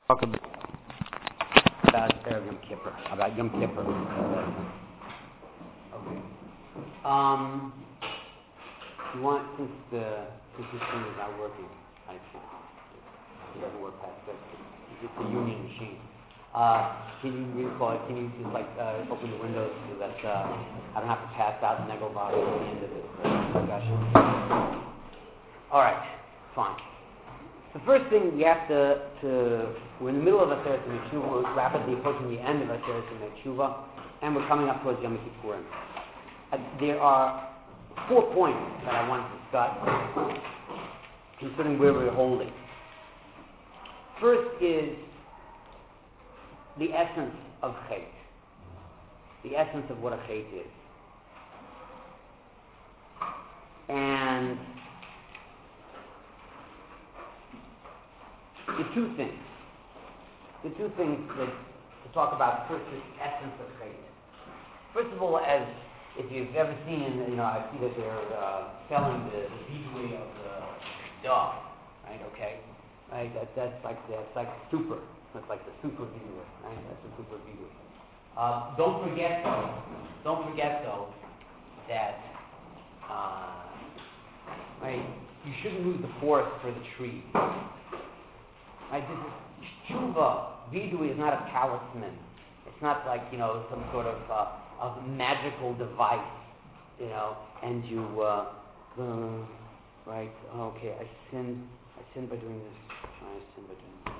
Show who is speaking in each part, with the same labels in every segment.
Speaker 1: talk about Yom Kippur, about Yom Kippur. Okay. You want, since this thing is not working, I can't. It doesn't work past this. It's a union machine. Can you just open the windows so that I don't have to pass out and go by at the end of this discussion? All right, fine. The first thing we have we're in the middle of Aseret Tshuva, we're rapidly approaching the end of Aseret Tshuva, and we're coming up towards Yom Kippurim. There are 4 points that I want to discuss, considering where we're holding. First is the essence of Chet, the essence of what a Chet is. And the two things that to talk about first is the essence of Chet. First of all, as if you've ever seen, I see that they're selling the bidui of the dog, right? Okay, right. That's like super. That's like the super bidui, right? That's the super bidui. Don't forget though that right. You shouldn't lose the forest for the tree. Right? This is tshuva. Vidui is not a talisman. It's not like some sort of magical device, and you right? Okay, I sinned by doing this. I sinned by doing this.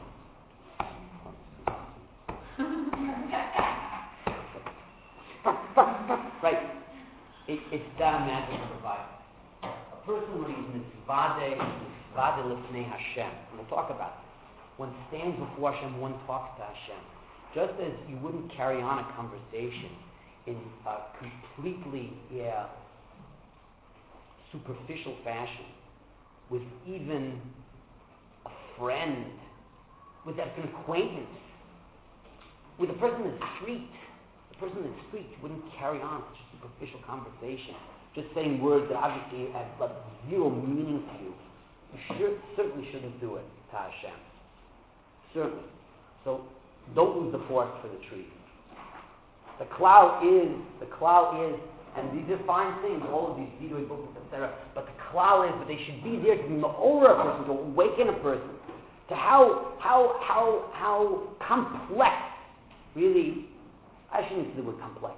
Speaker 1: Right? It's not a magical device. A person when he's mitzvade l'fnei Hashem, and we'll talk about this. One stands before Hashem, one talks to Hashem. Just as you wouldn't carry on a conversation in a completely, superficial fashion with even a friend, with an acquaintance, with a person in the street. You wouldn't carry on such a superficial conversation, just saying words that obviously have zero meaning to you. You certainly shouldn't do it to Hashem. Certainly. So don't lose the forest for the tree. The cloud is, and these are fine things, all of these vidui books, etc. But the cloud is, but they should be there to ma'ora a person, to awaken a person to how complex, really. I shouldn't use the word complex.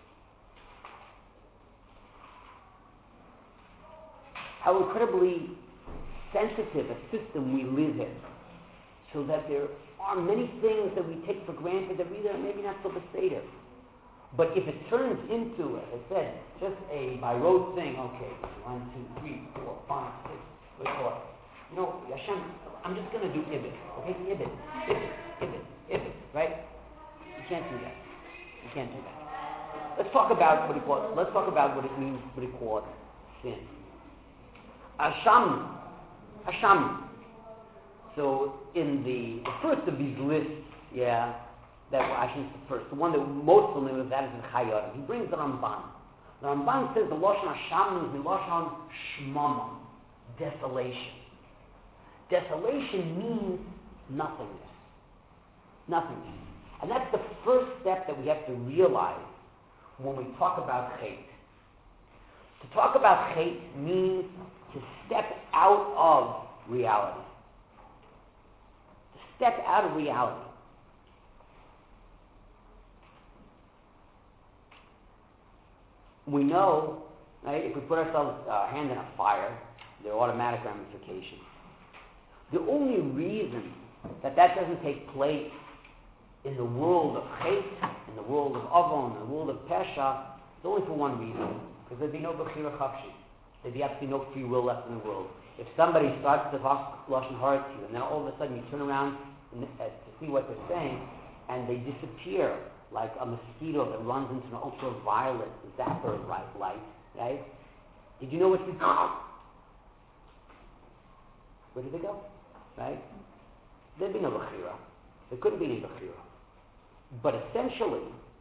Speaker 1: How incredibly sensitive a system we live in. So that there are many things that we take for granted that really are maybe not so beseder. But if it turns into, as I said, just a by rote thing, okay, 1, 2, 3, 4, 5, 6, 4. Hashem, I'm just going to do ibid. Okay, ibid, right? You can't do that. Let's talk about what it means, what he calls sin. Hashem. So in the first of these lists, that actually is the first. The one that we're most familiar with, that is in Chayyim. He brings the Ramban. The Ramban says the Lashon Hashem is the Lashon Shmama, desolation. Desolation means nothingness. And that's the first step that we have to realize when we talk about Chet. To talk about Chet means to step out of reality. Step out of reality. We know, right, if we put ourselves hand in a fire, there are automatic ramifications. The only reason that doesn't take place in the world of Chet, in the world of Avon, in the world of Pesha, is only for one reason. Because there'd be no Bechira Chafshi. There'd be absolutely no free will left in the world. If somebody starts to talk Lashon Hara to you, and then all of a sudden you turn around to see what they're saying, and they disappear like a mosquito that runs into an ultraviolet zapper light, right? Did you know what you did? Where did they go? Right? There'd be no Bechira. There couldn't be any Bechira. But essentially,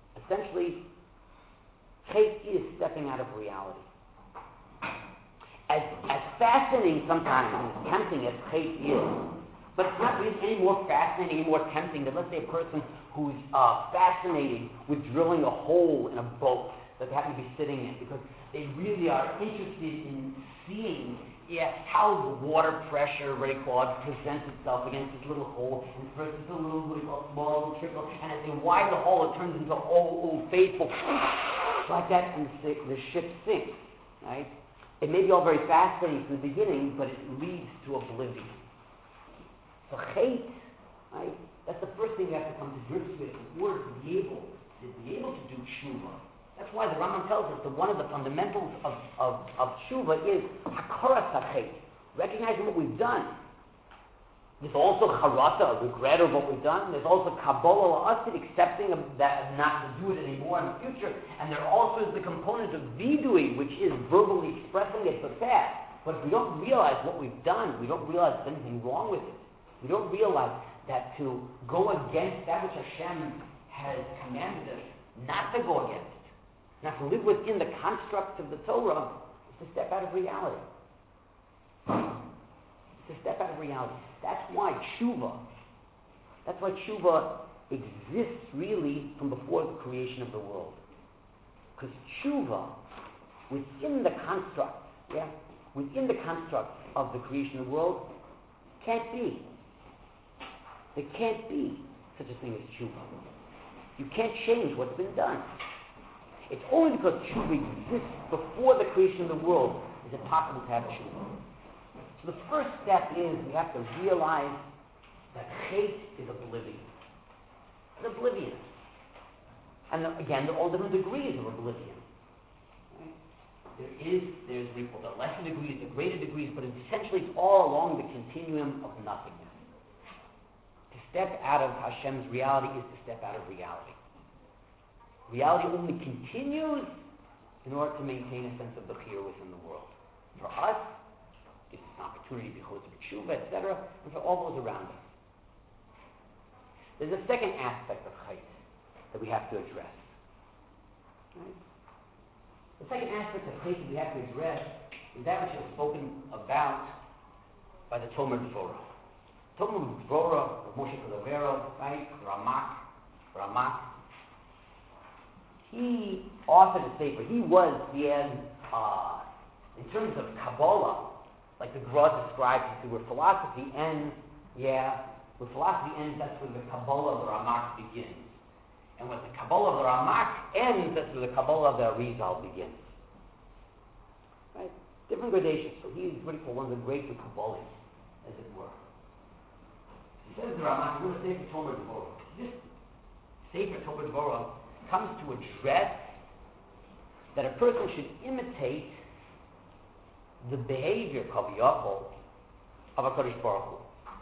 Speaker 1: Chet is stepping out of reality. As fascinating sometimes and as tempting as Chet is, But it's not really any more fascinating, any more tempting than, let's say, a person who's fascinated with drilling a hole in a boat that they happen to be sitting in because they really are interested in seeing how the water pressure, what they call it, presents itself against this little hole. And first it's a little small little trickle, and as they widen the hole, it turns into old faithful, like that, and the ship sinks, right? It may be all very fascinating from the beginning, but it leads to oblivion. So hate, right? That's the first thing you have to come to grips with in order to be able to do tshuva. That's why the Rambam tells us that one of the fundamentals of tshuva is hakaras hate, recognizing what we've done. There's also charata, regret of what we've done. There's also kabbalah asid, accepting of that not to do it anymore in the future. And there also is the component of vidui, which is verbally expressing it but fast. But if we don't realize what we've done, we don't realize there's anything wrong with it. We don't realize that to go against that which Hashem has commanded us not to go against, not to live within the construct of the Torah, is to step out of reality. It's to step out of reality. That's why tshuva exists really from before the creation of the world. Because tshuva, within the construct of the creation of the world, can't be. There can't be such a thing as tshuva. You can't change what's been done. It's only because tshuva exists before the creation of the world is it possible to have tshuva. So the first step is we have to realize that hate is oblivion. It's oblivion. And again, there are all different degrees of oblivion. Right? There's the lesser degrees, the greater degrees, but essentially it's all along the continuum of nothingness. To step out of Hashem's reality is to step out of reality. Reality only continues in order to maintain a sense of bechira within the world. For us, it's an opportunity because of tshuva, etc., and for all those around us. There's a second aspect of chait that we have to address. Right? The second aspect of chait that we have to address is that which is spoken about by the Tomer Dvorah. Tomer Dvorah of Moshe Cordovero, right? Ramak. He authored a sefer. He in terms of Kabbalah, like the Gra describes, where philosophy ends, where philosophy ends, that's where the Kabbalah of the Ramak begins. And when the Kabbalah of the Ramak ends, that's where the Kabbalah of the Arizal begins. Right? Different gradations. So he's what he called one of the great Kabbalists, as it were. He says the Ramak, we're going to say for Tomer Dvorah. This Sefer Tomer Dvorah comes to address that a person should imitate the behavior, kaviyachol, of HaKadosh Baruch Hu.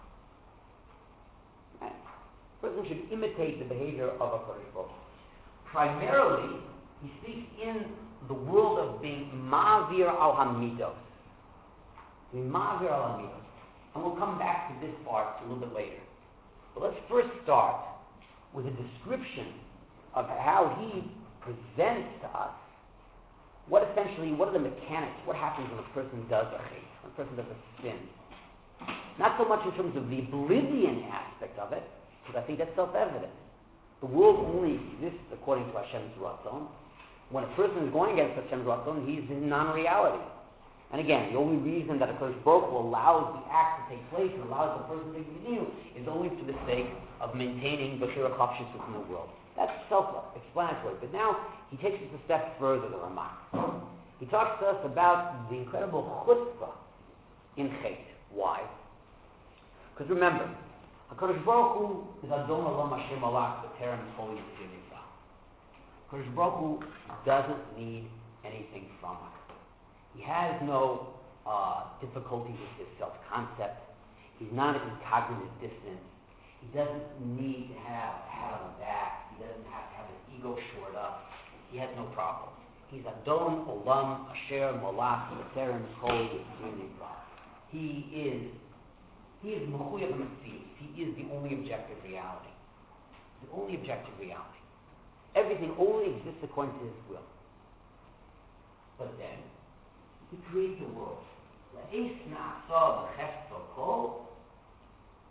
Speaker 1: Right? A person should imitate the behavior of HaKadosh Baruch Hu. Primarily, he speaks in the world of being ma'avir al hamidos. Being ma'avir al hamidos. And we'll come back to this part a little bit later. But let's first start with a description of how he presents to us what are the mechanics, what happens when a person does a hate, when a person does a sin. Not so much in terms of the oblivion aspect of it, because I think that's self-evident. The world only exists according to Hashem's Ratzon. When a person is going against Hashem's Ratzon, he's in non-reality. And again, the only reason that a Kodesh Baruch Hu allows the act to take place and allows the person to continue is only for the sake of maintaining Bechira Chafshis within the world. That's self-explanatory. But now he takes us a step further, the Ramak. He talks to us about the incredible chutzpah in Chet. Why? Because remember, HaKadosh Baruch Hu is Adon Olam Hashem Alach B'Terem Chol Yitzir. HaKadosh Baruch Hu doesn't need anything from us. He has no difficulty with his self-concept. He's not in cognitive dissonance. He doesn't need to have a pat on the back. He doesn't have to have his ego shored up. He has no problem. He's Adon Olam Asher Molach B'Terem Kol Yitzir. He is Mechuyev HaMetzius. He is the only objective reality. The only objective reality. Everything only exists according to his will. But then, he creates the world.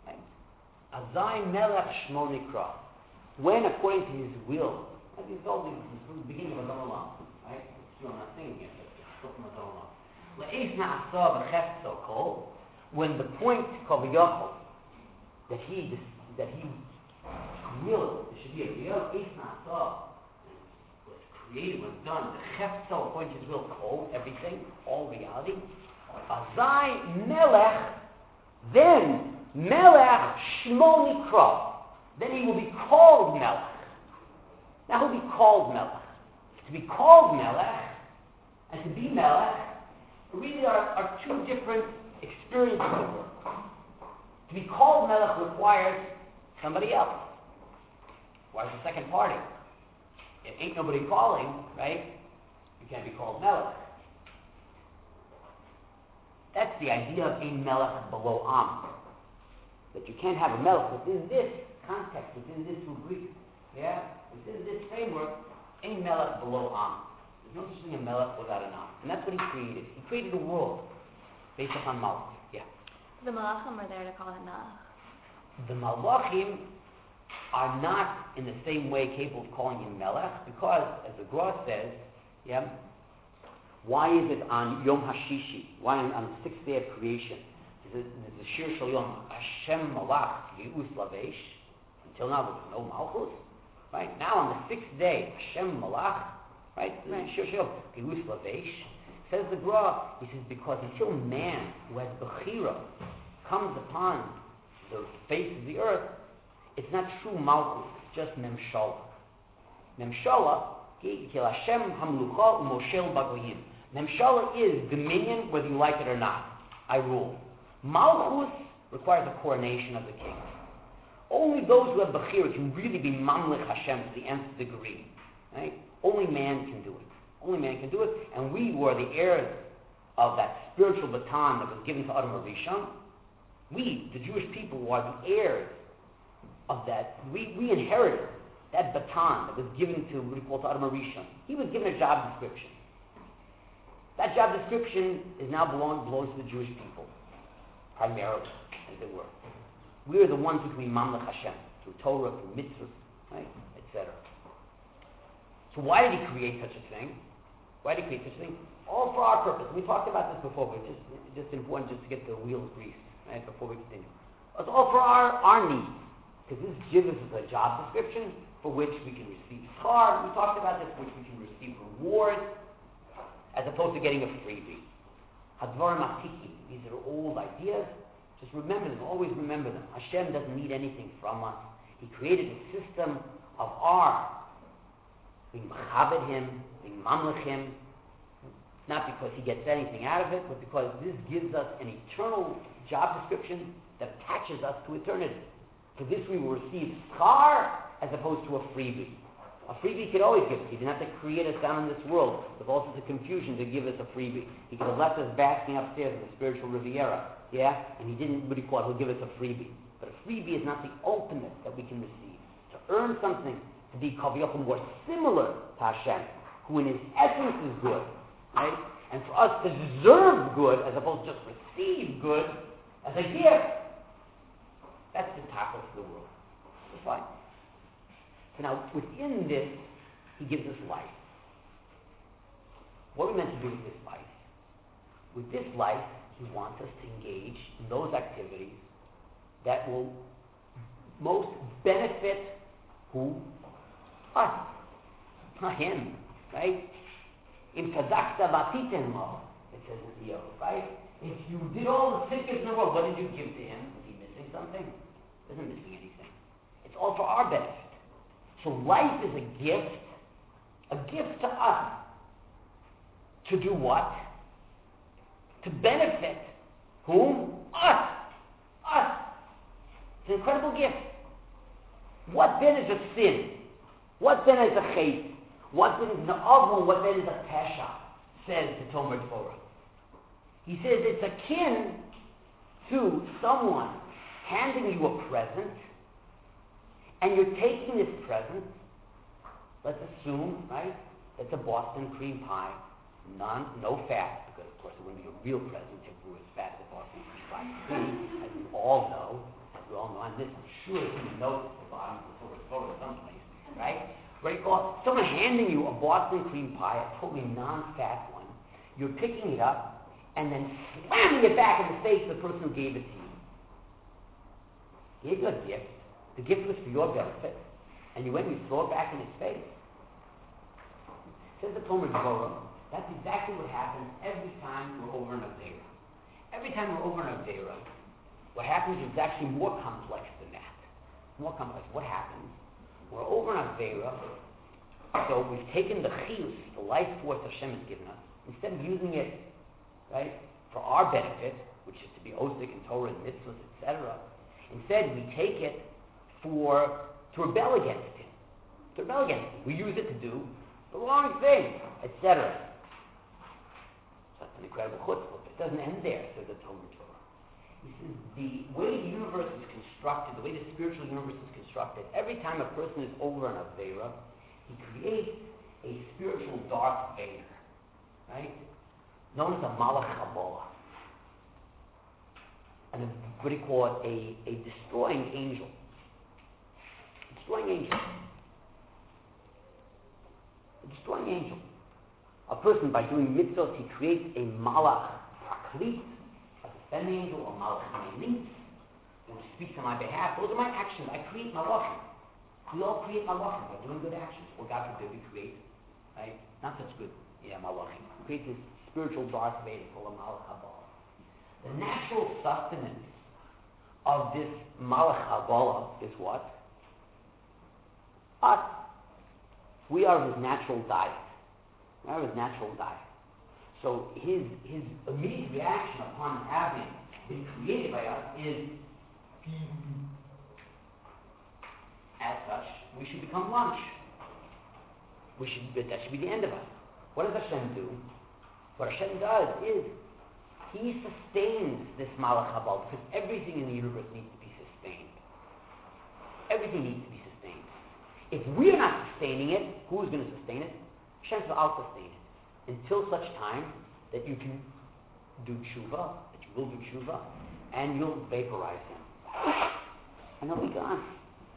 Speaker 1: Right? Azai melech shmo nikra. When, according to his will, like these all these from the beginning of Adam Olam, right? I'm not singing here, but it's still from Adam Olam. Le'ez na'asa v'chefzo kol. When the point kaviyachol that he will, there should be a real eis na'asa, was created, was done. The chefzo, according to his will, kol, everything, all reality. Azai melech, then melech shmo nikra. Then he will be called melech. Now he'll be called melech. To be called melech and to be melech really are two different experiences of work. To be called melech requires somebody else. Requires a second party. If ain't nobody calling, right? You can't be called melech. That's the idea of a melech below am. That you can't have a melech within this context, within this rubric. Yeah? Within this framework, a melech below am. There's no such thing a melech without an am. And that's what he created. He created a world based upon malchut. Yeah.
Speaker 2: The malachim are there to call him melech.
Speaker 1: The malachim are not in the same way capable of calling him melech because, as the Gra says, yeah, why is it on Yom HaShishi? Why on the sixth day of creation? There's a Shir Shal Yom Hashem Malach Ye'us Lavesh. Until now, there was no malchus. Right now, on the sixth day, Hashem Malach. Right? Shir Shal Yom Ye'us Lavesh. Says the Gra. He says because until man who has bechira comes upon the face of the earth, it's not true malchus. It's just memshala. Memshala ki Hashem Hamlucha Umoshel Bagoyim. Memshala is dominion, whether you like it or not. I rule. Malchus requires a coronation of the king. Only those who have bechira can really be mamlech Hashem to the nth degree. Right? Only man can do it. Only man can do it. And we were the heirs of that spiritual baton that was given to Adam HaRishon. We, the Jewish people, are the heirs of that. We inherited that baton that was given to what we call Adam HaRishon. He was given a job description. That job description is now belongs to the Jewish people, primarily, as it were. We are the ones who can be mamlech Hashem through Torah, through mitzvahs, right, etc. So why did he create such a thing? Why did he create such a thing? All for our purpose. We talked about this before, but it's just important just to get the wheels greased, right, before we continue. It's all for our needs, because this gives us a job description for which we can receive schar. We talked about this, which we can receive reward, as opposed to getting a freebie. Hadvarim Atikim. These are old ideas. Just remember them. Always remember them. Hashem doesn't need anything from us. He created a system of our being machabed Him, being mamlech Him, not because He gets anything out of it, but because this gives us an eternal job description that attaches us to eternity. For this we will receive schar as opposed to a freebie. A freebie he could always give us. He didn't have to create us down in this world with all sorts of confusion to give us a freebie. He could have left us basking upstairs in the spiritual Riviera, yeah? And he didn't, what do you call it, he'll give us a freebie. But a freebie is not the ultimate that we can receive. To earn something, to be kaviyachol more similar to Hashem, who in his essence is good, right? And for us to deserve good as opposed to just receive good as a gift, that's the tackle for the world. It's fine. So now, within this, he gives us life. What are we meant to do with this life? With this life, he wants us to engage in those activities that will most benefit who? Us. Not him, right? In Kazaksta Batiten Lo, it says in the Yoga, right? If you did all the tzidkas in the world, what did you give to him? Was he missing something? He isn't missing anything. It's all for our benefit. So life is a gift to us. To do what? To benefit whom? Us. Us. It's an incredible gift. What then is a sin? What then is a chait? What then is an avon? What then is a pesha? Says the Talmud Torah. He says it's akin to someone handing you a present, and you're taking this present, let's assume, right, it's a Boston cream pie, no fat, because of course it wouldn't be a real present if it was fat as a Boston cream pie, as we all know. we all know, and this I'm sure is in the notes at the bottom of the photo someplace, right? What do you call it? Someone handing you a Boston cream pie, a totally non-fat one. You're picking it up and then slamming it back in the face of the person who gave it to you. Gave you a gift. The gift was for your benefit, and you went and you throw it back in his face. Says the Talmud Torah, that's exactly what happens every time we're over an Avera. Every time we're over an Avera, what happens is actually more complex than that. More complex. What happens? We're over an Avera, so we've taken the chiyus, the life force Hashem has given us, instead of using it, right, for our benefit, which is to be osik and Torah and mitzvahs, etc. Instead, we take it to rebel against Him. To rebel against Him. We use it to do the wrong thing, etc. That's an incredible chutzpah. It doesn't end there, says the Talmud Torah. He says the way the universe is constructed, the way the spiritual universe is constructed, every time a person is over an Avera, he creates a spiritual Darth Vader, right? Known as a Malach Kabbalah. And what do you call it? A destroying angel. Destroying angel. A destroying angel. A person, by doing mitzvot, he creates a Malach Praklit, a defending angel, a Malach Melit, who speaks on my behalf. Those are my actions. I create Malachim. We all create Malachim by doing good actions. Or God forbid we create, right? Not such good, Malachim. We create this spiritual Darth Vader called a Malach Kabbalah. The natural sustenance of this Malach Kabbalah is what? Us. We are his natural diet. We are his natural diet. So his immediate reaction upon having been created by us is, as such, we should become lunch. That should be the end of us. What does Hashem do? What Hashem does is He sustains this Malach Kabbalah because everything in the universe needs to be sustained. Everything needs to be sustained. If we're not sustaining it, who's going to sustain it? Hashem will sustain it until such time that you can do tshuva, that you will do tshuva, and you'll vaporize him. And he'll be gone.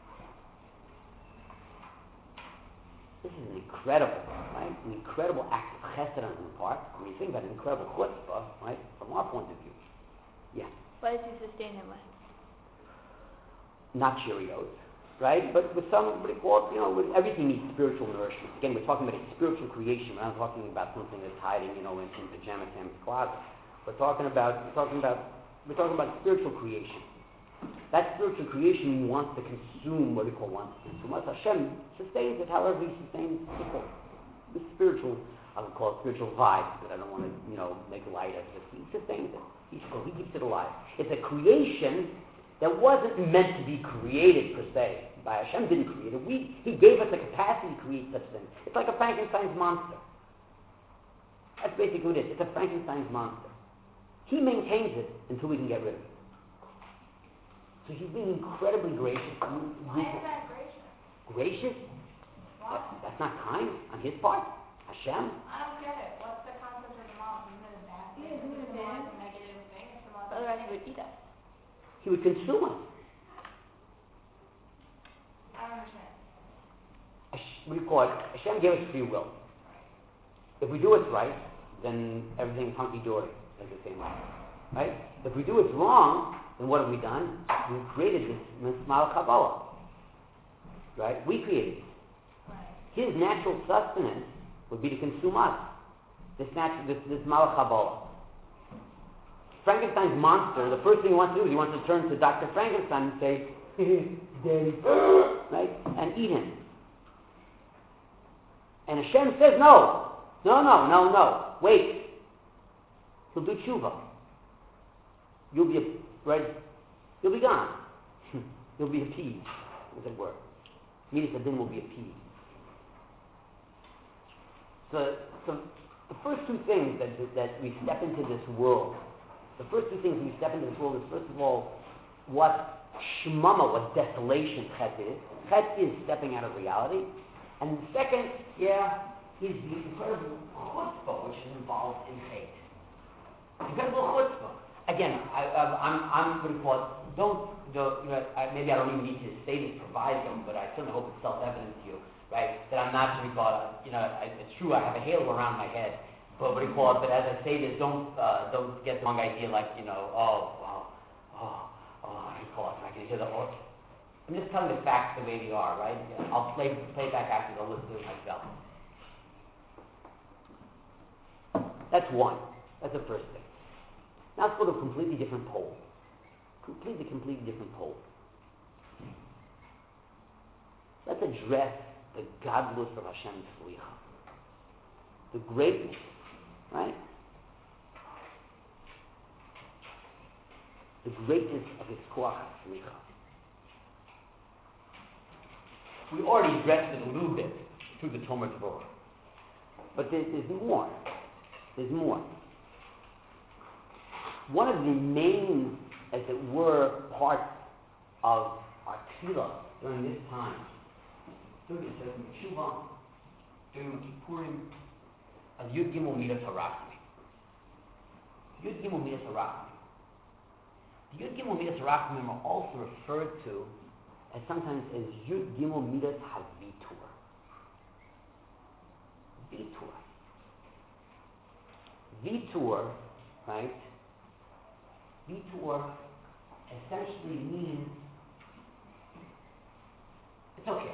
Speaker 1: This is an incredible, right? An incredible act of chesed on his part. I mean, think about an incredible chutzpah, right? From our point of view. Yeah.
Speaker 2: What does he sustain him with?
Speaker 1: Not Cheerios, right? But with some, what do you call it? With everything needs spiritual nourishment. Again, we're talking about a spiritual creation. We're not talking about something that's hiding, in pajama Sam's closet. We're talking about spiritual creation. That spiritual creation wants to consume what we call wants to consume us. Hashem sustains it however he sustains people. The spiritual, I would call it spiritual vibe, but I don't want to, make light of it. He sustains it. He keeps it alive. It's a creation that wasn't meant to be created per se. By Hashem didn't create it. He gave us the capacity to create such things. It's like a Frankenstein's monster. That's basically what it is. It's a Frankenstein's monster. He maintains it until we can get rid of it. So he's being incredibly gracious.
Speaker 3: Why is that gracious?
Speaker 1: Gracious?
Speaker 3: Why?
Speaker 1: That's not kind on his part. Hashem?
Speaker 3: I don't get it. What's the concept of the mom? Isn't it a bad thing? Isn't it a negative thing?
Speaker 2: Otherwise he would eat us.
Speaker 1: He would consume us.
Speaker 3: I don't understand.
Speaker 1: What do you call it? Hashem gave us free will. If we do what's right, then everything's hunky-dory, as they say in life. Right? If we do what's wrong, then what have we done? We've created this Malach Kabbalah. Right? We created it.
Speaker 3: Right.
Speaker 1: His natural sustenance would be to consume us. This Malach Kabbalah. Frankenstein's monster, the first thing he wants to do is he wants to turn to Dr. Frankenstein and say, Daddy, right? And eat him. And Hashem says, no. Wait. He'll do tshuva. You'll be gone. You'll be appeased, as it were. Midas Hadin will be appeased. So the first two things that we step into this world, is first of all, what shmama, what desolation chet is. Chet is stepping out of reality. And the second, is the incredible chutzpah which is involved in faith. Incredible chutzpah. Again, I'm going to call it maybe I don't even need to say this proviso, but I certainly hope it's self-evident to you, right? That I'm not to be called, it's true, I have a halo around my head, but what do you call it? But as I say this, don't get the wrong idea, like, what do you call it? I can hear the, I'm just telling the facts the way they are, right? I'll play it back after, I'll listen to it myself. That's one. That's the first thing. Now let's go to a completely different pole. Completely different pole. Let's address the godless of Hashem's Slicha. The greatness, right? The greatness of his Koach Slicha. We already addressed it a little bit through the Tomer Dvorah. But there's more. There's more. One of the main, as it were, parts of our tefillah during this time, during the Teshuvah, during Kippurim, as Yud Gimel Midas Harachmi. Yud Gimel Midas Harachmi. The Yud Gimel Midas Harachmi are also referred to as sometimes as Yud Gimel Midas Havitur. Vitur, right? Vitur essentially means it's okay.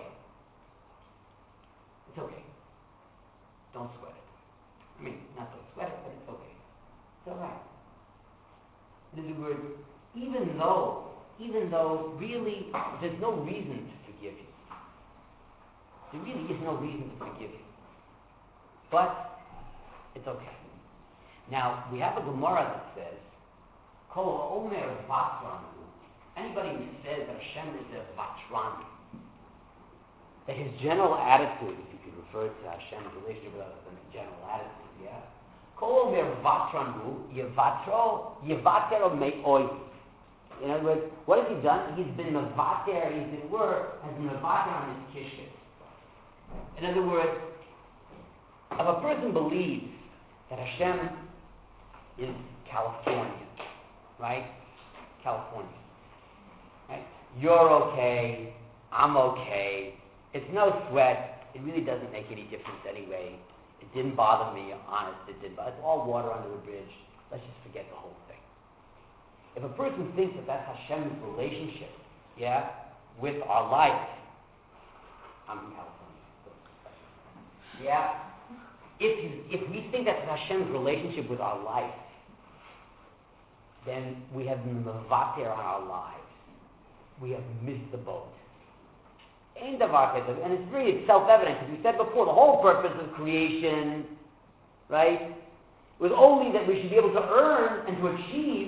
Speaker 1: It's okay. Don't sweat it. I mean, not don't sweat it, but it's okay. It's all right. In other words, even though really there's no reason to forgive you. There really is no reason to forgive you. But it's okay. Now, we have a Gemara that says, Kol Omer Vatran. Anybody who says that Hashem is a Vatran, that his general attitude, if you could refer to Hashem's relationship with us as a general attitude, yeah? Kol Omer Vatran Yevatero Me'oi. In other words, what has he done? He's been Mevater, has been Mevater on his kishkes. In other words, if a person believes that Hashem is California, right? California. Right? You're okay, I'm okay, it's no sweat, it really doesn't make any difference anyway. It didn't bother me, honest, it didn't bother. It's all water under the bridge. Let's just forget the whole thing. If a person thinks that that's Hashem's relationship, yeah, with our life, I'm from California. Yeah? If we think that's Hashem's relationship with our life, then we have mevater on our lives. We have missed the boat. And it's really self-evident, because we said before, the whole purpose of creation, right, was only that we should be able to earn and to achieve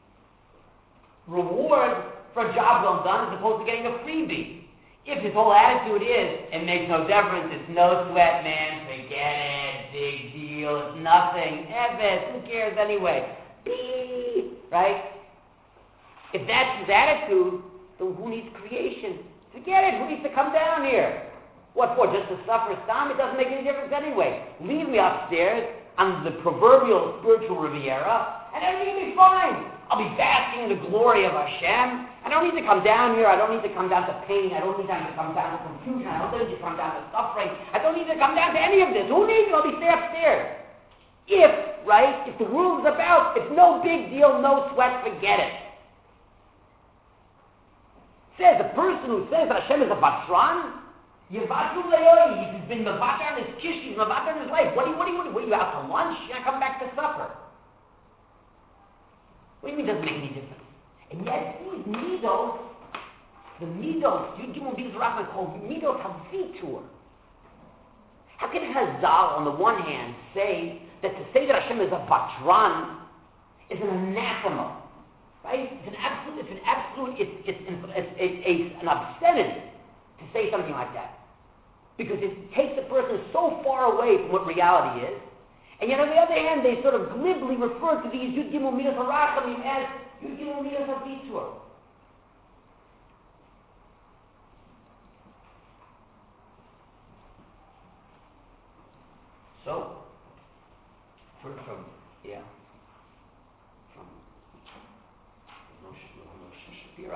Speaker 1: reward for a job well done as opposed to getting a freebie. If his whole attitude is, it makes no difference, it's no sweat, man, forget it, big deal, it's nothing, who cares anyway? Right? If that's his attitude, then who needs creation? Forget it, who needs to come down here? What for, just to suffer Stam? It doesn't make any difference anyway. Leave me upstairs on the proverbial spiritual Riviera, and everything will be fine. I'll be basking in the glory of Hashem. I don't need to come down here. I don't need to come down to pain. I don't need to come down to confusion. I don't need to come down to suffering. I don't need to come down to any of this. Who needs it? I'll be stay upstairs. If the world is about, it's no big deal, no sweat, forget it. Says the person who says that Hashem is a Vatran, Yevatru Leoi, he's been Mevater on his kish, he's Mevater on his life. What are you out to lunch? You're going to come back to supper. What do you mean it doesn't make any difference? And yet these midos, the midos, Yud Gimel Midas Harachmi called midos havitur. How can Hazal, on the one hand, say that to say that Hashem is a Vatran is an anathema, right? It's an obscenity to say something like that, because it takes a person so far away from what reality is. And yet, on the other hand, they sort of glibly refer to these Yud Gimel Midas Harachmi as Yud Gimel Midas Havitur. So, from Moshe Shapiro,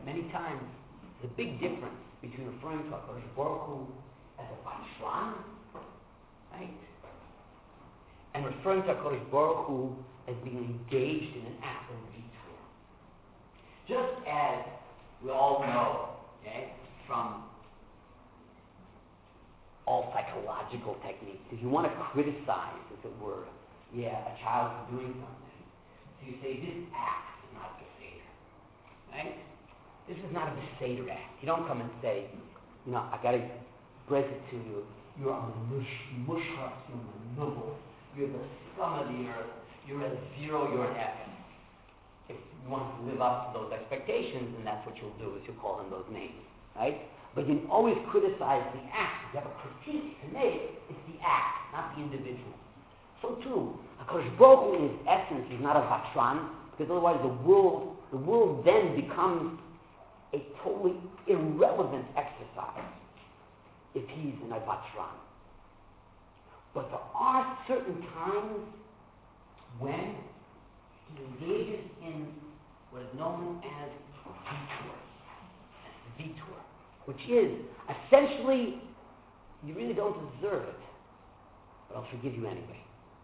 Speaker 1: many times there's a big difference between referring to HaKadosh Baruch Hu as a Batshlan, right? And referring to HaKadosh Baruch Hu as being engaged in an act of vitur. Just as we all know, okay, from all psychological techniques, if you want to criticize, as it were, a child is doing something, so you say, this act is not Beseder, right? This is not a Beseder act. You don't come and say, I got to break it to you, you're a mushras, you're a nubble, you're the scum of the earth, you're a zero, you're an F. If you want to live up to those expectations, then that's what you'll do, is you'll call them those names, right? But you can always criticize the act. If you have a critique to make, it's the act, not the individual. So too, HaKadosh Baruch Hu in his essence is not a vatran, because otherwise the world then becomes a totally irrelevant exercise if he's in a vatran. But there are certain times when he engages in what is known as vitur, which is essentially, you really don't deserve it, but I'll forgive you anyway.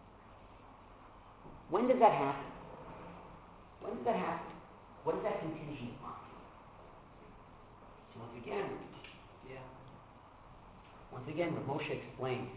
Speaker 1: When does that happen? When does that happen? What is that contingent on? So once again, what Moshe explained,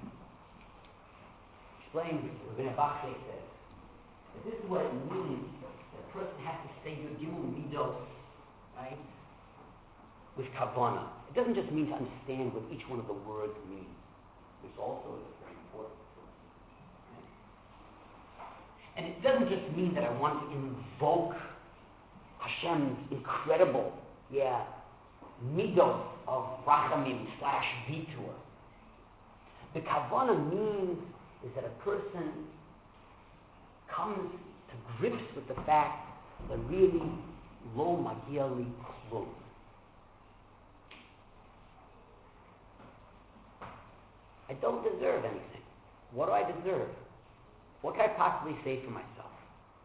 Speaker 1: Rabbeinu Bachshay says, that this is what it means that a person has to say your gimel midos, right, with kavanah. It doesn't just mean to understand what each one of the words means, which also is very important. Right? And it doesn't just mean that I want to invoke Hashem's incredible, midos of rachamim / vitur. The kavanah means is that a person comes to grips with the fact that really lo magia li klum. I don't deserve anything. What do I deserve? What can I possibly say for myself?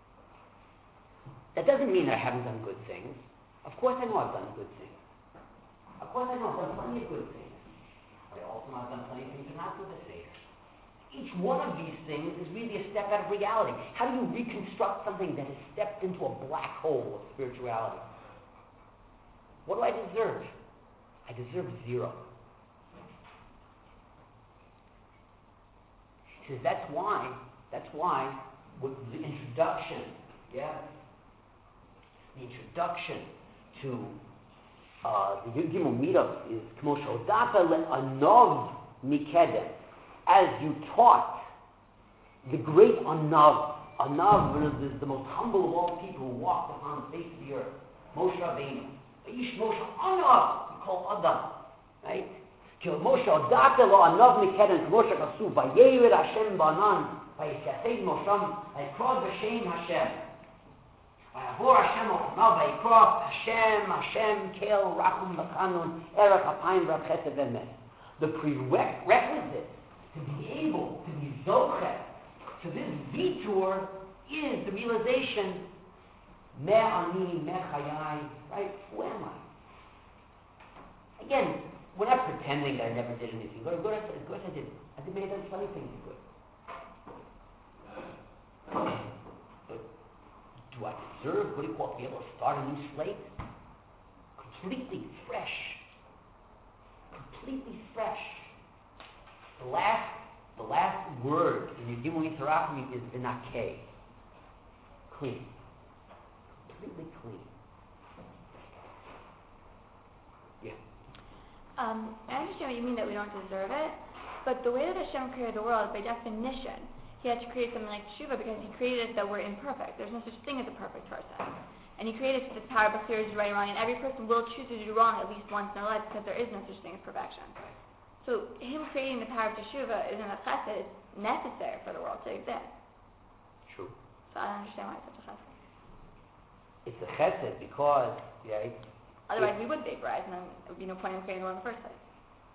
Speaker 1: That doesn't mean that I haven't done good things. Of course I know I've done good things. Of course I know I've done plenty of good things. But I also know I've done plenty of things that are not good to say. Each one of these things is really a step out of reality. How do you reconstruct something that has stepped into a black hole of spirituality? What do I deserve? I deserve zero. He says that's why with the introduction, the introduction to the Gimel Midos is Kmo Shodata le'anov mikedem. As you taught the great Anav. Anav is the most humble of all people who walked upon the face of the earth. Moshe Rabbeinu. Ish Moshe Anav, we call Adam, right? Ki Moshe Odata lo Anav mikedem, Moshe Kasu, Vayered Hashem banan, Vayisased Moshe, Vayikra b'Shem Hashem. Vayavor Hashem ochmav, Vayikra Hashem, Kel, Rachum, Machanun, Erech, Apayim, Rachesed, Emes. The prerequisite to be able to be zochet to this vitur is the realization, me ani, me chayai, right? Who am I? Again, we're not pretending that I never did anything good. Of course I did. I may have done plenty of things good. But do I deserve, what do you call it, to be able to start a new slate? Completely fresh. Completely fresh. The last word in your Gimel Yitzhak is v'nakeh. Clean. Completely clean. Yeah.
Speaker 2: I understand what you mean that we don't deserve it, but the way that Hashem created the world, by definition, He had to create something like Teshuva because He created us that we're imperfect. There's no such thing as a perfect person. And He created us with this power of Bechira to right and wrong, and every person will choose to do wrong at least once in their life because there is no such thing as perfection. So Him creating the power of Teshuva isn't a chesed, it's necessary for the world to exist.
Speaker 1: True.
Speaker 2: So I don't understand why it's such a chesed.
Speaker 1: It's a chesed because,
Speaker 2: Otherwise we would vaporize and then there would be no point in creating the world in the first place.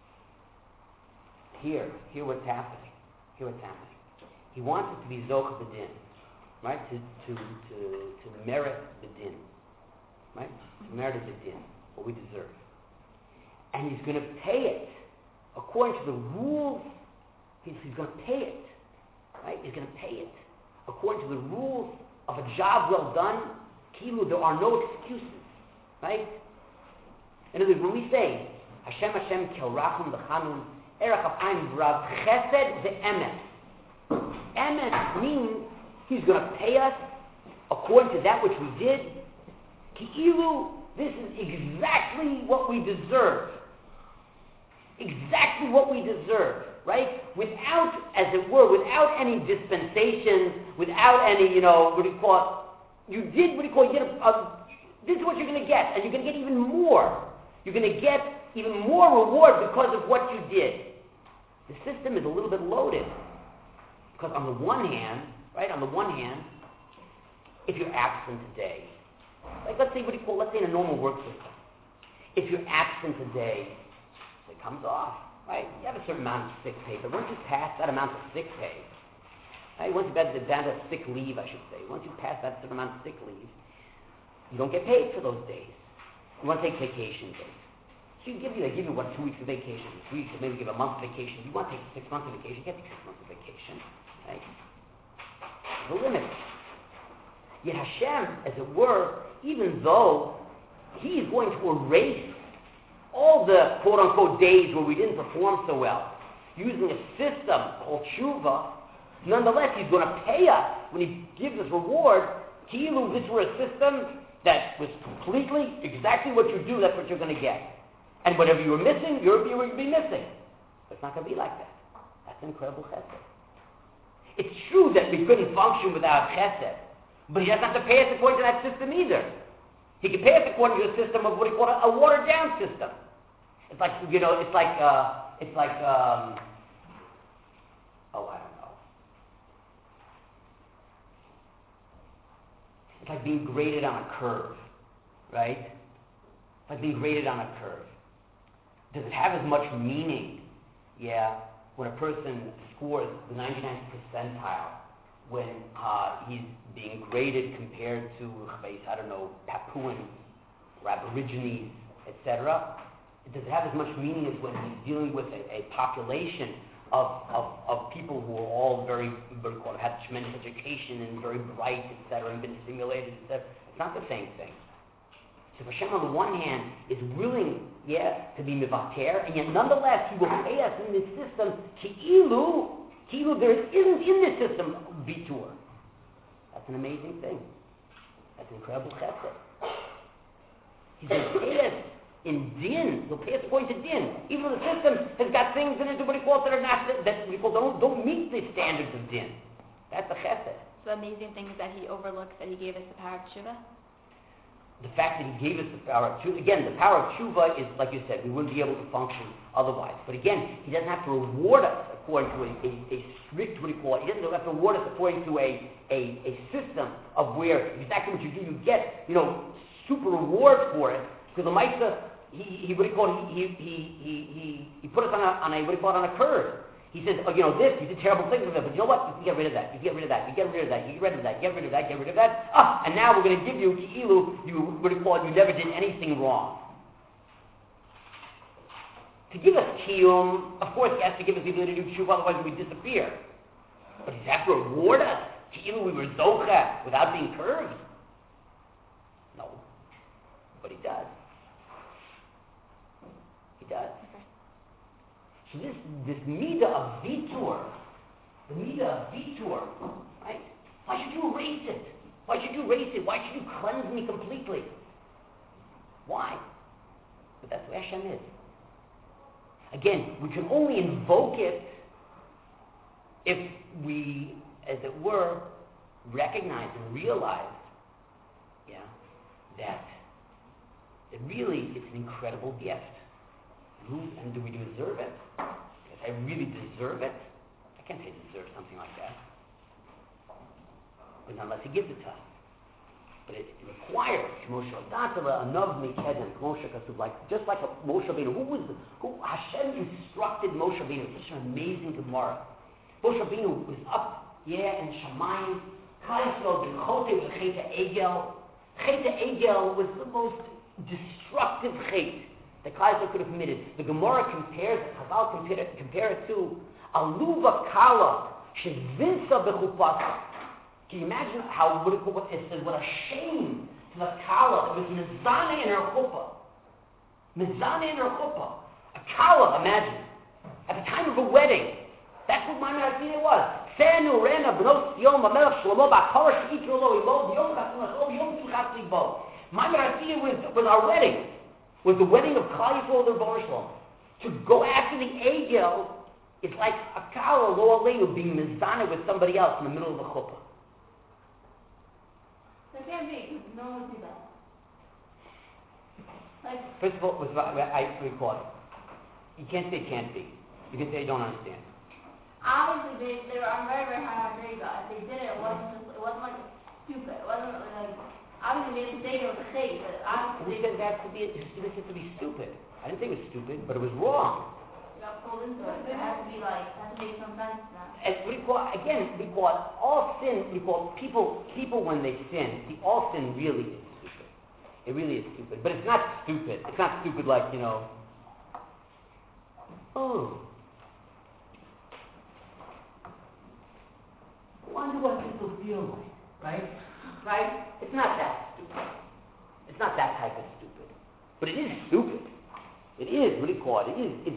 Speaker 1: Hear what's happening. He wants it to be Zoch B'din, right? To merit the din. right? Merit is a din, what we deserve. And he's going to pay it according to the rules. He's going to pay it, right? He's going to pay it according to the rules of a job well done. Kilu, there are no excuses, right? In other words, when we say Hashem kel rachum v'chanun erech apayim v'rav chesed ve'emes, emes means he's going to pay us according to that which we did. Ki'ilu, this is exactly what we deserve. Exactly what we deserve, right? Without, as it were, without any dispensations, without any, what do you call it? You did, what do you call it? You did this is what you're going to get, and you're going to get even more. You're going to get even more reward because of what you did. The system is a little bit loaded. Because on the one hand, if you're absent today, like let's say in a normal work system, if you're absent today, it comes off, right? You have a certain amount of sick pay, but once you pass that amount of sick pay, right? Once you pass that sick leave, I should say, once you pass that certain amount of sick leave, you don't get paid for those days. You want to take vacation days. So they give you 2 weeks of vacation, 3 weeks, maybe give a month of vacation. You want to take 6 months of vacation, you can't take 6 months of vacation, right? The limit. Yet Hashem, as it were, even though He is going to erase all the quote-unquote days where we didn't perform so well, using a system called tshuva, nonetheless He's going to pay us when He gives us reward. Ki'ilu, this were a system that was completely exactly what you do, that's what you're going to get. And whatever you were missing, you would be missing. But it's not going to be like that. That's an incredible chesed. It's true that we couldn't function without chesed, but He doesn't have to pay us according to that system either. He can pay us according to a system of what he called a watered-down system. It's like, I don't know. It's like being graded on a curve, right? It's like being graded on a curve. Does it have as much meaning, when a person scores the 99th percentile, when he's being graded compared to, Papuans or Aborigines, etc.? Does it have as much meaning as when he's dealing with a population of people who are all very have tremendous education and very bright, etc., and been stimulated, etc.? It's not the same thing. So Hashem, on the one hand, is willing, to be mivater, and yet nonetheless He will pay us in this system. Ki'ilu, there isn't in this system bitur. That's an amazing thing. That's an incredible chesed. He's going to pay us in din. He'll pay us according to din. Even though the system has got things in it that that are not that we call don't meet the standards of din. That's a chesed.
Speaker 2: So the amazing thing is that He overlooks that He gave us the power of tshuva.
Speaker 1: The fact that He gave us the power of tshuva, again, the power of tshuva is, like you said, we wouldn't be able to function otherwise. But again, He doesn't have to reward us according to a strict, He doesn't have to reward us according to a system of where exactly what you do, you get, super reward for it. Because the Maisa, he put us on a curve. He says, this, you did terrible things with it, but you know what? You can get rid of that. You get rid of that. You get rid of that. You get rid of that. Get rid of that. Get rid of that. And now we're going to give you ki'ilu. You never did anything wrong. To give us kiyum, of course, He has to give us the ability to do tshuva, otherwise we disappear. But He has to reward us. Ki'ilu, we were zocha without being curved. No, but He does. He does. So this midah of vitur, right? Why should you erase it? Why should you cleanse me completely? Why? But that's where Hashem is. Again, we can only invoke it if we, as it were, recognize and realize, that really it's an incredible gift. And do we deserve it? If I really deserve it, I can't say I deserve something like that. But not unless He gives it to us. But it requires Moshe Datala Anav Mikeden, Moshe Kasub, just like Moshe Rabbeinu. Who Hashem instructed Moshe Rabbeinu? It's such an amazing Gemara. Moshe Rabbeinu was up, in Shamayim, Kal Yisrael B'Chote V'Cheta Egel. Chet Egel was the most destructive chet that Klal Yisrael could have committed. The Gemara compares it, Chazal compare it to Aluva Kala Shezinsa Bechupasa. Can you imagine what it says? What a shame to the Kala. It was Mizane in her chuppah. Mizane in her chuppah. A Kala, imagine. At the time of a wedding. That's what Maimon Arsinah was. Senu Rena Bnos Yom Amelech Shlomo Ba'Kara She'itro Lo Ilo Yom Chasunas Lo Yom Tuchat Libo. Maimon Arsinah was our wedding. Was the wedding of Klal Yisrael and Bar Shalom. To go after the Egel, it's like a Kala Lo Aleinu being Mizane with somebody else in the middle of a chuppah.
Speaker 3: It can't be. No one would do that. Like,
Speaker 1: First of all, I recall it. You can't say it can't be. You can say you don't understand.
Speaker 3: obviously they were on very, very high grade, but if they did it, it wasn't like stupid. It wasn't like, obviously they didn't say it was a fake, but obviously
Speaker 1: Who said that to be stupid? I didn't say it was stupid, but it was wrong.
Speaker 3: they got pulled into it. It has to be like, it has to make some sense now.
Speaker 1: And we call all sin, people when they sin, all sin really is stupid. It really is stupid. But it's not stupid. It's not stupid like, oh, wonder what people feel like, right? It's not that stupid. It's not that type of stupid. But it is stupid. It is what do you call it? It's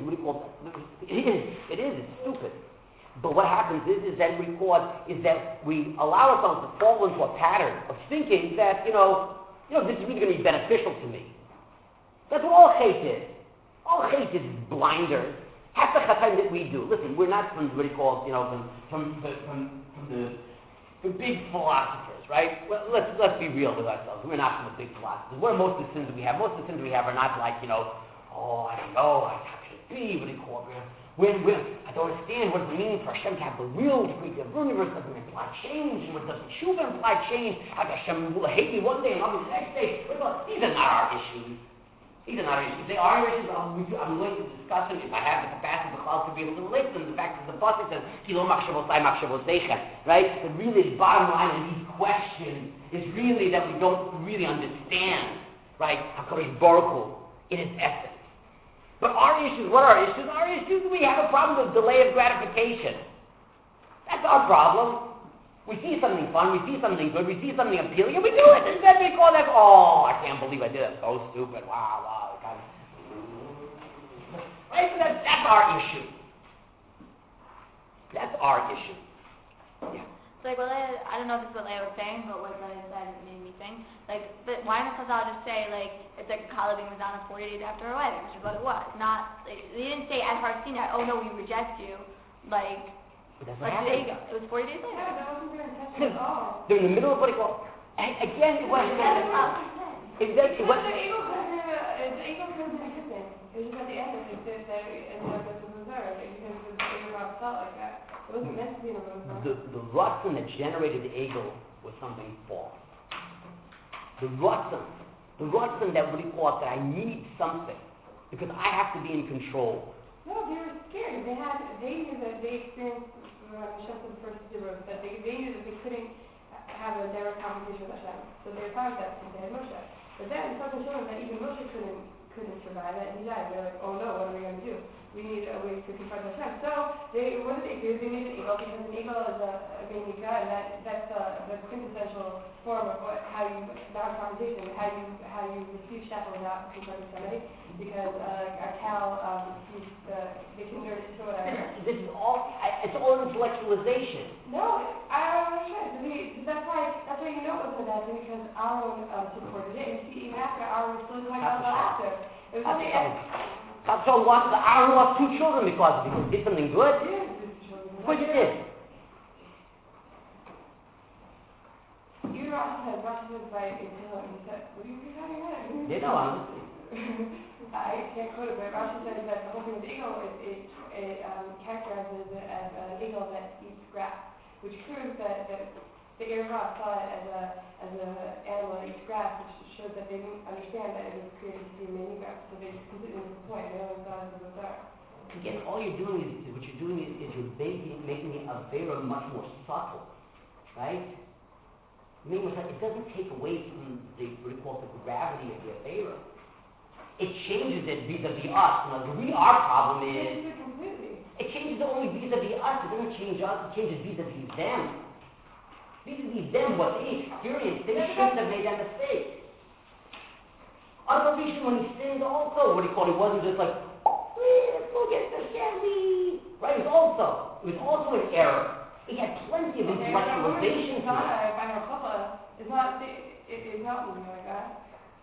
Speaker 1: stupid. But what happens is that we allow ourselves to fall into a pattern of thinking that, this is really going to be beneficial to me. That's what all hate is. All hate is blinders. Half the chataim that we do. Listen, we're not from what he calls, from the big philosophers, right? Well, let's be real with ourselves. We're not from the big philosophers. What are most of the sins that we have? Most of the sins we have are not like, I don't know, how could it be? What do you call it? I don't understand what does it mean for Hashem to have the will to create the universe. Doesn't imply change, and what doesn't Shuvah imply change? How can Hashem will hate me one day and love me the next day? These are not our issues. These are not our issues. They are our issues. I'm willing to discuss them if I have the capacity of the cloud to be able to relate to them. The fact that the pasuk says, "Kilo machshavosai machshavosechem," right? But really, the bottom line in these questions is really that we don't really understand, right? HaKadosh Baruch Hu in its essence. But our issues, what are our issues? Our issues, we have a problem with delay of gratification. That's our problem. We see something fun, we see something good, we see something appealing, and we do it. And then we call that, I can't believe I did it. So stupid. Wow. Right? So that's our issue. That's our issue. Yeah.
Speaker 2: So I don't know if this is what Leah was saying, but what Leah said made me think. But why doesn't Chazal just say, it's like a kala being Mazana 40 days after a wedding, which is what it was. Not, they didn't say at Har Sinai, oh no, we reject you.
Speaker 1: But that's what
Speaker 2: It
Speaker 1: happened.
Speaker 2: was 40 days later.
Speaker 3: Yeah, that wasn't their intention at all.
Speaker 1: They're in the middle of what he called, again, it wasn't that. Exactly.
Speaker 3: But the eagle comes in existence. It was just at the end of it that it ended up as a reserve because the eagle felt like that. It wasn't meant to be in a reserve.
Speaker 1: The Ratzon that generated the eagle was something false. The Ratzon that what he called that I need something because I have to be in control.
Speaker 3: No, they were scared. They knew that they experienced Hashem the first zero, that they knew that they couldn't have a direct conversation with Hashem. So they were concepts and they had Moshe. But then something showed them that even Moshe couldn't survive that, and he died. They're like, oh no, what are we going to do? We need a way to confront Hashem. So what did they do? They made an eagle because an eagle is a Beinika, and that's the quintessential form of how you non-conversation, how you receive Shepard without confronting somebody. Because a cow, they can nurse it to whatever.
Speaker 1: This is all. It's all intellectualization.
Speaker 3: No, I don't understand. That's why you know it was a bad thing because Aaron supported it, and see, even after Aaron was still talking about after. It was at the end.
Speaker 1: So Aaron lost 2 children because of it. He did something good. What you did?
Speaker 3: You Rashi said right until he said, "What are you talking about?"
Speaker 1: They know I'm listening.
Speaker 3: I can't quote it, but Rashi says that the whole thing with the eagle it characterizes it as an eagle that eats grass, which proves that the Arab saw it as an animal that eats grass, which shows that they didn't understand that it was created to be many grass, so they just completely missed the point. They only saw it as a bizarre.
Speaker 1: Again, all you're doing is you're making it a very much more subtle, right?
Speaker 4: it doesn't take away from what we call the gravity of the Avera. It changes it vis-a-vis us. Our problem is, it changes it only vis-a-vis us. It doesn't change us. It changes vis-a-vis them. Vis-a-vis them, what they experienced, they shouldn't have made that mistake. Other reason when he sinned also, it wasn't just like, let's go get the Chevy. Right? It was also an error. He had plenty of intellectualization to it.
Speaker 3: It's not moving like that.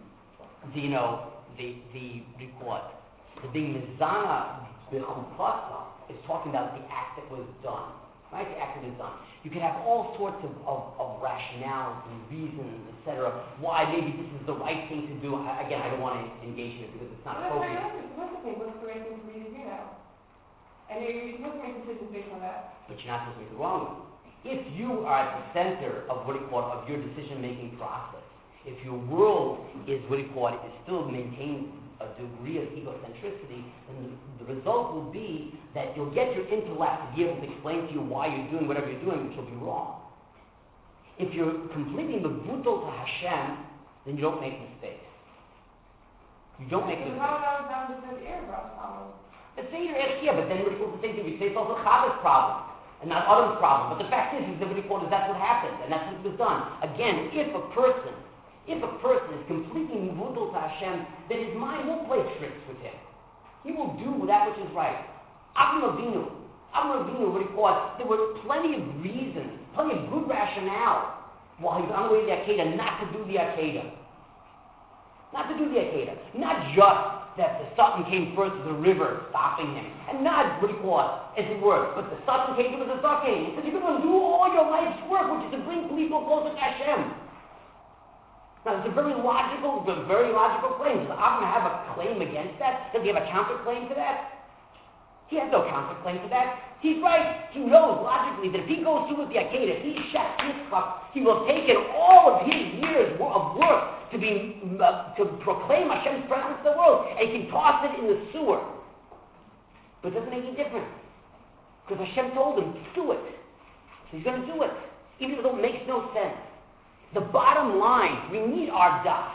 Speaker 4: The being mizana b'chupasa is talking about the act that was done, right? The act that was done. You can have all sorts of rationales and reasons, etc. Why maybe this is the right thing to do. Again, I don't want to engage in it because it's not appropriate.
Speaker 3: You're supposed to think what's the right thing for me to do now. And you're supposed to make decisions based on that.
Speaker 4: But you're not supposed to make the wrong one. If you are at the center of of your decision-making process, if your world is is still maintains a degree of egocentricity, then the result will be that you'll get your intellect to be able to explain to you why you're doing whatever you're doing, which will be wrong. If you're completely mevutal to Hashem, then you don't make mistakes. You don't make mistakes.
Speaker 3: How does the air problem?
Speaker 4: The Seder Erech, yeah, but then we're supposed to think that we say it's also Chav's problem and not Adam's problem. But the fact is that that's what happened, and that's what was done. Again, if a person is completely muvudal to Hashem, then his mind won't play tricks with him. He will do that which is right. Avraham Avinu, there were plenty of reasons, plenty of good rationale while he was on the way to the Akedah not to do the Akedah. Not to do the Akedah. Not just that the Satan came first to the river, stopping him. And not as it were, but the Satan came to the Zaken. He said, you're going to do all your life's work, which is to bring people closer to Hashem. Now, it's a very logical claim. Does Abraham have a claim against that? Does he have a counterclaim to that? He has no counterclaim to that. He's right. He knows logically that if he goes through with the Akedah, if he's Shech Yitzchak, he will have taken all of his years of work to proclaim Hashem's presence in the world, and he can toss it in the sewer. But it doesn't make any difference. Because Hashem told him, do it. So he's going to do it. Even though it makes no sense. The bottom line, we need our das.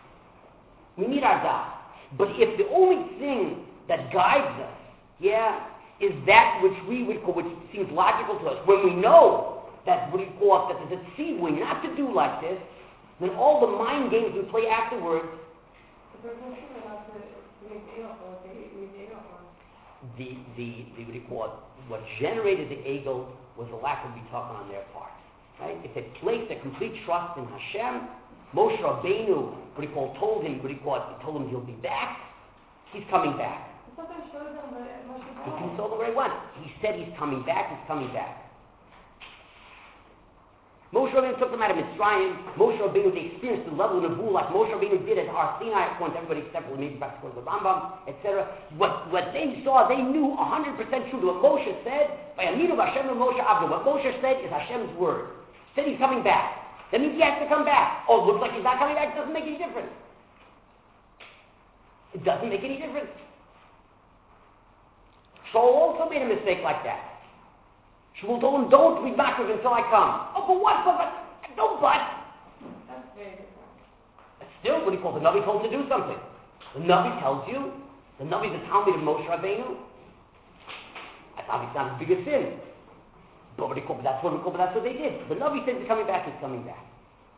Speaker 4: But if the only thing that guides us, is that which which seems logical to us, when we know that that there's a tzivui not to do like this, then all the mind games we play afterwards. What generated the ego was a lack of bitachon on their part. Right? If they placed their complete trust in Hashem, Moshe Rabbeinu, told him he'll be back. He's coming back. He consoled the right one. He said he's coming back. Moshe Rabbeinu took them out of Mitzrayim. Moshe Rabbeinu, they experienced the level of Nebuah like Moshe Rabbeinu did at Har Sinai, according to everybody except for maybe back to the Rambam, etc. What they saw, they knew 100% true to what Moshe said. By Aminu Hashem and Moshe Avdu. What Moshe said is Hashem's word. Said he's coming back. That means he has to come back. Oh, it looks like he's not coming back. It doesn't make any difference. It doesn't make any difference. Shaul also made a mistake like that. Shaul told him, don't read Makriv until I come. Oh, but what? Don't but.
Speaker 3: That's very different.
Speaker 4: Still, the Navi told him to do something. The Navi tells you, the Navi is the Talmud of Moshe Rabbeinu. That's obviously not as big a sin. But that's what they did. The Navi says he's coming back, he's coming back.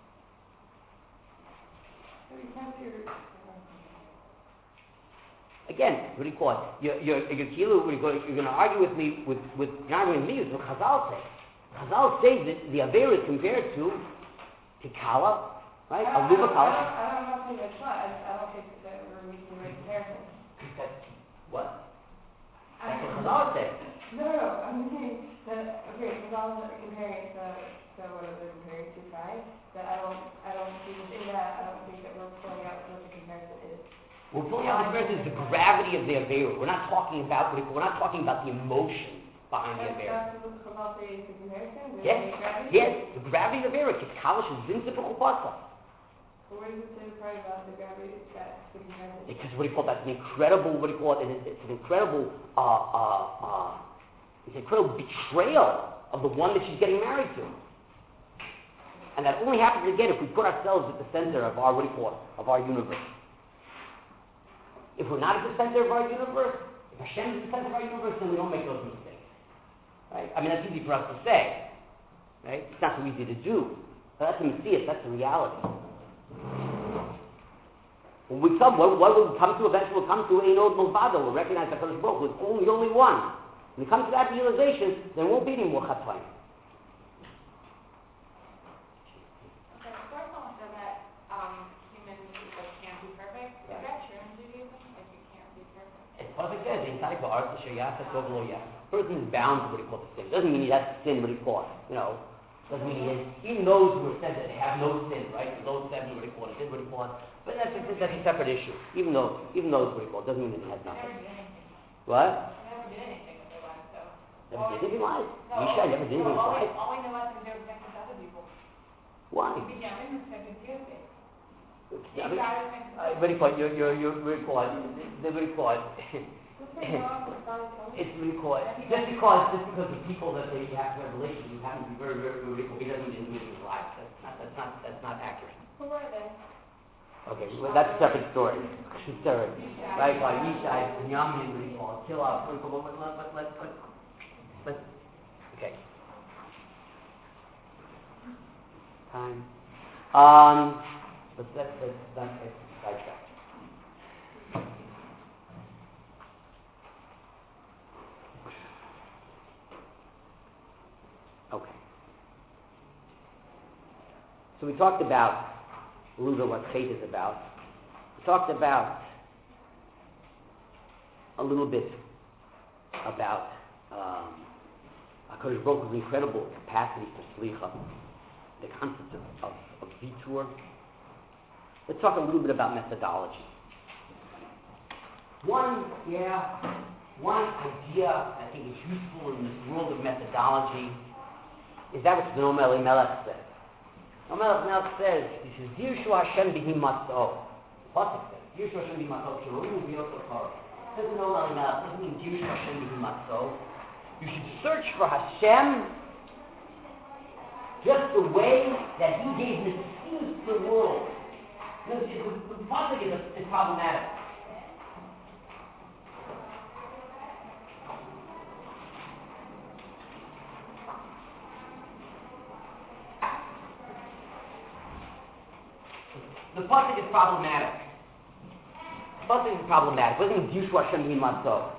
Speaker 4: Again, you're going to argue with me with you're arguing with me is what Chazal say. Chazal say that the Avera is compared to Kala, right? Aluva Kala.
Speaker 3: I don't think that's not. I don't think that we're making the right comparison.
Speaker 4: What? That's what Chazal say.
Speaker 3: No, I'm saying that Chazal is comparing it to what they're comparing to Kai. That I don't see within that. I don't think that we're pulling out what the comparison is.
Speaker 4: We're pulling out the comparison is the gravity of the Avera. We're not talking about the emotion behind the Avera.
Speaker 3: That's what Chazal says is the comparison?
Speaker 4: Yes, the gravity of the Avera. Kitkalish is zinzipah upasa.
Speaker 3: But what does it say about the gravity that's the comparison?
Speaker 4: Because that's an incredible, it's an incredible, betrayal of the one that she's getting married to. And that only happens again if we put ourselves at the center of our, of our universe. If we're not at the center of our universe, if Hashem is the center of our universe, then we don't make those mistakes. Right? I mean, that's easy for us to say. Right? It's not so easy to do. But that's the Messiah, that's the reality. When we come, what we'll come to eventually, we'll come to Einod Mulvado, we'll recognize that HaKadosh Baruch Hu is the only one. When we come to that realization, then there won't be any more Chatayim.
Speaker 5: Okay, the first one said that humans can't be perfect. Is that true in Judaism? Like you can't be perfect?
Speaker 4: It's perfect says, inside the art, person is bound to what he calls the sin. Doesn't mean he has to sin what he calls, Doesn't mean he is. Even those who have said that they have no sin, right? Those 7 what he called, did what he called. But that's a separate issue. Even those what he called, doesn't mean that he has nothing. What?
Speaker 5: Never did anything with their lives, so.
Speaker 4: Never did anything lies.
Speaker 5: No,
Speaker 4: Yishai never did anything lies.
Speaker 5: all we know is that they're connected to other people.
Speaker 4: Why?
Speaker 5: Benjamin was connected to Tuesday.
Speaker 4: Very called, you're very called, they're very called. It's really called, just because the people that they have to have relations with happen to be very, very, very cool, he doesn't mean individual lives. That's not accurate.
Speaker 5: Who were they?
Speaker 4: Okay, well, that's a separate story. Sorry. Right, Yishai, Binyamin, what do you call it? Kill off. Let's, okay. Time. Let's sidetrack. Okay. So we talked about a little bit what faith is about. We talked about a little bit about HaKadosh Baruch Hu's incredible capacity for slicha, the concept of vitur. Let's talk a little bit about methodology. One idea I think is useful in this world of methodology is that which the Noam Elimelech says. Noam Elimelech says, he says, Dirshu Hashem bihi matzo. Pasuk says, Dirshu Hashem bihi matzo, Shirohu v'yoto Torah. Says the Noam Elimelech, doesn't mean Dirshu Hashem bihi matzo. You should search for Hashem just the way that He gave the seeds to the world. The pasuk is problematic. The pasuk is problematic. The pasuk is problematic. What does it mean, Dirshu Hashem bihi matzo?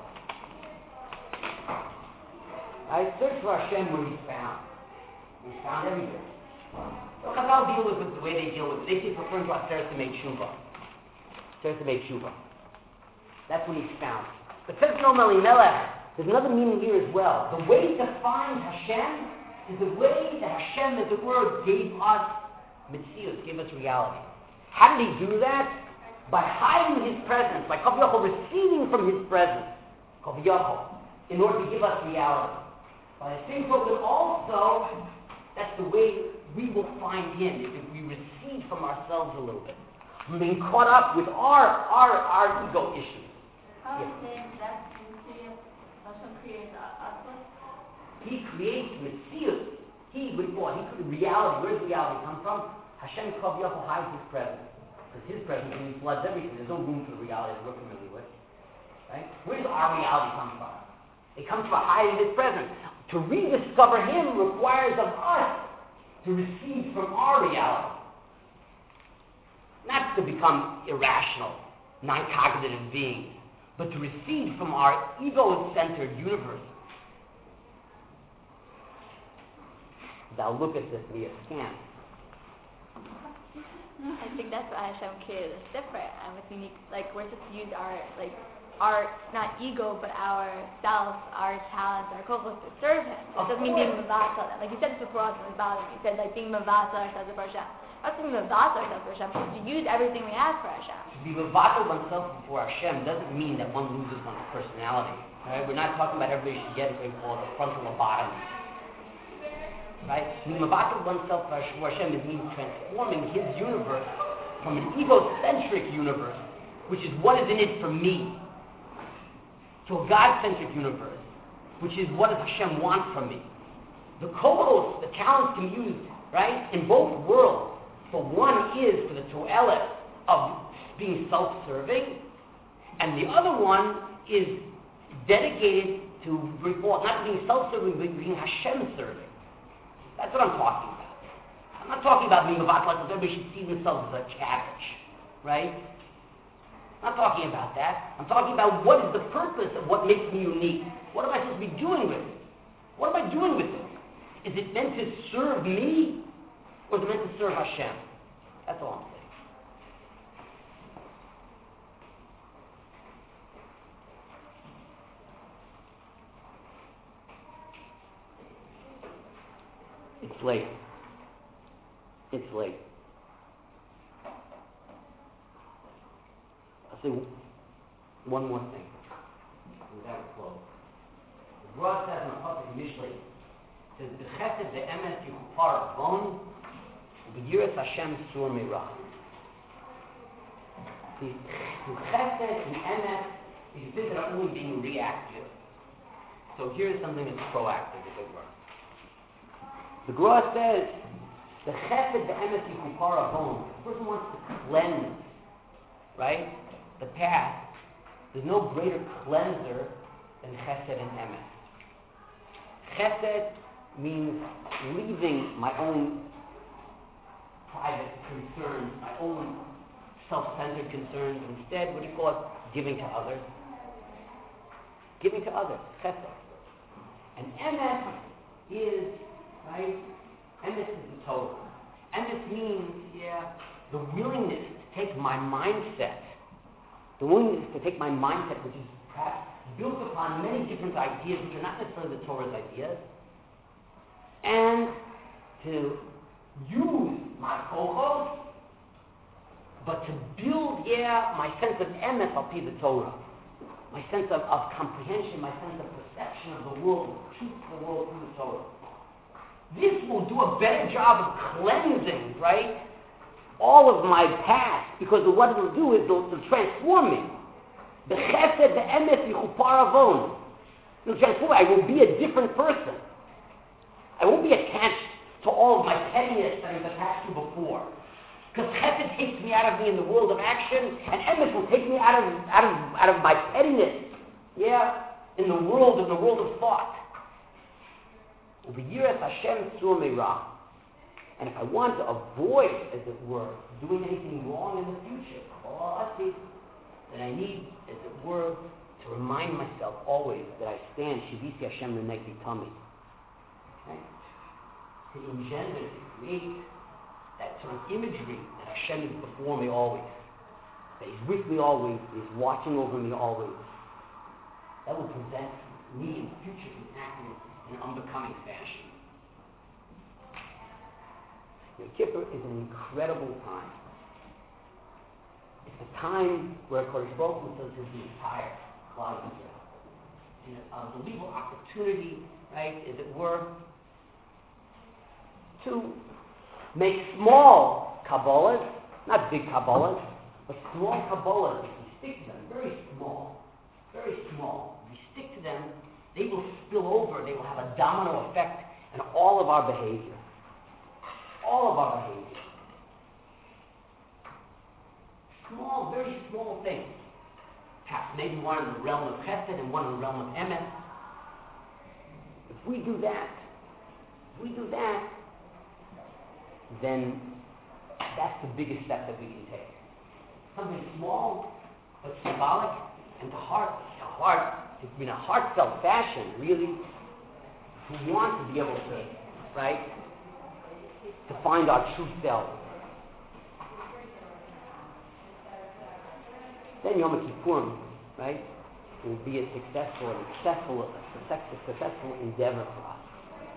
Speaker 4: I search for Hashem where He's found. He's found everywhere. So Chazal deal with it the way they deal with it. They say referring to Aseret Yemei Tshuva. Aseret Yemei Tshuva. That's when He's found. But says Noam Elimelech, there's another meaning here as well. The way to find Hashem is the way that Hashem, as the word, gave us Metzius, gave us reality. How did He do that? By hiding His presence, by Kaviyachol receiving from His presence, Kaviyachol, in order to give us reality. By the same token also, that's the way we will find Him, if we recede from ourselves a little bit. We're being caught up with our ego issues.
Speaker 2: How is it that Hashem creates us?
Speaker 4: He creates Metzius. He reality. Where does reality come from? Hashem Kaviyachol hides His presence. Because His presence floods everything. There's no room for the reality that we're familiar with. Right? Where does our reality come from? It comes from hiding His presence. To rediscover Him requires of us to receive from our reality. Not to become irrational, non-cognitive beings, but to receive from our ego-centered universe. Thou look at this via scan.
Speaker 2: I think that's why Hashem created us different and with unique. Like we're supposed to use our not ego, but our self, our talents, our kofos to serve Him. So it doesn't mean being mavasa. Like you said this before, also about it. You said like being mavasa ourselves for Hashem. That's being mavasa ourselves for Hashem. To use everything we have for Hashem.
Speaker 4: To be mavasa oneself before Hashem doesn't mean that one loses one's personality. Right? We're not talking about everybody should get what we call a frontal lobotomy. Right? Being mavasa oneself for Hashem means transforming His universe from an egocentric universe, which is what is in it for me, to a God-centric universe, which is what does Hashem want from me. The kohos, the talents can be used right? In both worlds. So one is for the to'elet of being self-serving, and the other one is dedicated to not being self-serving, but being Hashem-serving. That's what I'm talking about. I'm not talking about being a vat like everybody should see themselves as a cabbage, right? I'm not talking about that. I'm talking about what is the purpose of what makes me unique. What am I supposed to be doing with it? What am I doing with it? Is it meant to serve me, or is it meant to serve Hashem? That's all I'm saying. It's late. It's late. I'll say one more thing. And that will close. The Gemara says in the Pasuk Mishlei, it says, "B'chesed ve'emes yichupar avon, u'b'yiras Hashem sur meirach." The chesed and emes, these things that are only being reactive. So here's something that's proactive, the good word. The Gemara says, the chesed ve'emes yichupar avon. The person wants to cleanse, right, the past. There's no greater cleanser than chesed and emes. Chesed means leaving my own private concerns, my own self-centered concerns. Instead, what do you call it? Giving to others. Giving to others. Chesed. And emes is, right? Emes is the Torah. Emes means, the willingness to take my mindset, which is perhaps built upon many different ideas, which are not necessarily the Torah's ideas, and to use my kochos, but to build, my sense of emes al pi the Torah, my sense of comprehension, my sense of perception of the world, the truth of the world through the Torah. This will do a better job of cleansing, right, all of my past, because what it will do is it'll transform me. The chesed, the emes, yichupar avon. It'll transform me. I will be a different person. I won't be attached to all of my pettiness that I was attached to before. Because chesed takes me out of me in the world of action, and emes will take me out of my pettiness. In the world of thought. U'b'yiras Hashem sur meirach. And if I want to avoid, as it were, doing anything wrong in the future, then I need, as it were, to remind myself always that I stand Shivisi Hashem L'negdi Tami. Okay? To engender, to create that sort of imagery that Hashem is before me always, that He's with me always, that He's watching over me always. That will prevent me in the future from acting in an unbecoming fashion. Yom Kippur is an incredible time. It's a time where Kodesh Baruch Hu says the entire Klal Yisrael. It's an unbelievable opportunity, right, as it were, to make small Kabbalahs, not big Kabbalahs, but small Kabbalahs. If we stick to them, very small, very small. If we stick to them, they will spill over. They will have a domino effect in all of our behavior. All of our behavior. Small, very small things. Perhaps maybe one in the realm of chesed and one in the realm of emes. If we do that, then that's the biggest step that we can take. Something small, but symbolic, and in a heartfelt fashion, really, we want to be able to, right, to find our true self. Then Yom Kippurim, right, will be a successful endeavor for us.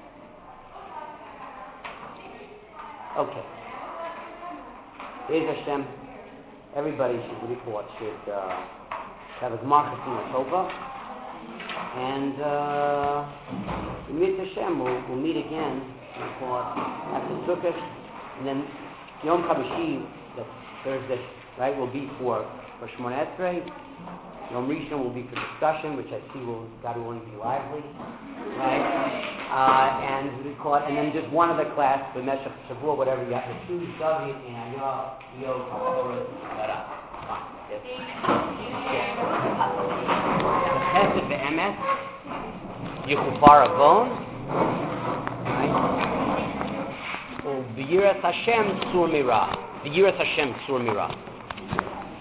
Speaker 4: Okay. Be'ez Hashem, everybody should have his Marchas Tova, and Be'ez Hashem, we'll meet again after Sukkot, and then Yom Chavishi, the Thursday, right, will be for Shmoneh Esrei, Yom Rishon will be for discussion, which I see will God willing be lively, right? And we call it, and then just one other class, the Meshach Shavua, whatever you got, the two, David, and Yo, Torah, fine. Chesed ve'emes, Yechufar Avon, right? V'yiras Hashem Sur Mira. V'yiras Hashem Sur Mira.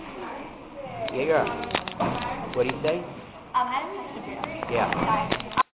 Speaker 4: Yeah, what do you say?
Speaker 2: I didn't know Hebrew.
Speaker 4: Yeah.